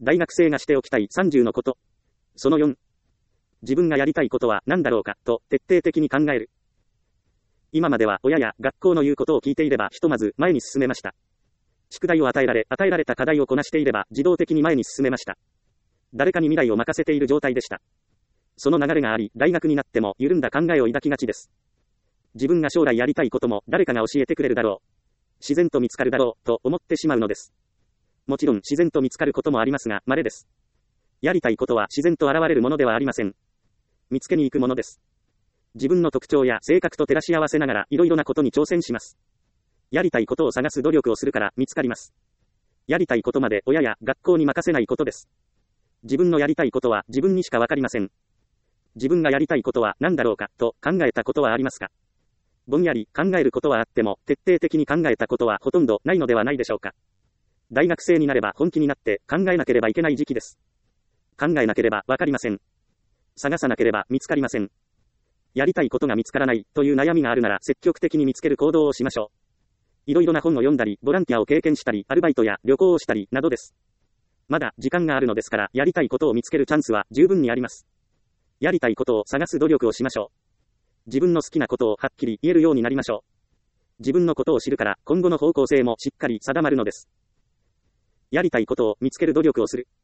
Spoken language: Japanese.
大学生がしておきたい30のこと。その4。自分がやりたいことは何だろうか、と徹底的に考える。今までは親や学校の言うことを聞いていればひとまず前に進めました。宿題を与えられた課題をこなしていれば自動的に前に進めました。誰かに未来を任せている状態でした。その流れがあり、大学になっても緩んだ考えを抱きがちです。自分が将来やりたいことも誰かが教えてくれるだろう。自然と見つかるだろう、と思ってしまうのです。もちろん自然と見つかることもありますが、稀です。やりたいことは自然と現れるものではありません。見つけに行くものです。自分の特徴や性格と照らし合わせながらいろいろなことに挑戦します。やりたいことを探す努力をするから見つかります。やりたいことまで親や学校に任せないことです。自分のやりたいことは自分にしかわかりません。自分がやりたいことは何だろうかと考えたことはありますか？ぼんやり考えることはあっても徹底的に考えたことはほとんどないのではないでしょうか。大学生になれば本気になって考えなければいけない時期です。考えなければわかりません。探さなければ見つかりません。やりたいことが見つからないという悩みがあるなら積極的に見つける行動をしましょう。いろいろな本を読んだり、ボランティアを経験したり、アルバイトや旅行をしたりなどです。まだ時間があるのですから、やりたいことを見つけるチャンスは十分にあります。やりたいことを探す努力をしましょう。自分の好きなことをはっきり言えるようになりましょう。自分のことを知るから今後の方向性もしっかり定まるのです。やりたいことを見つける努力をする。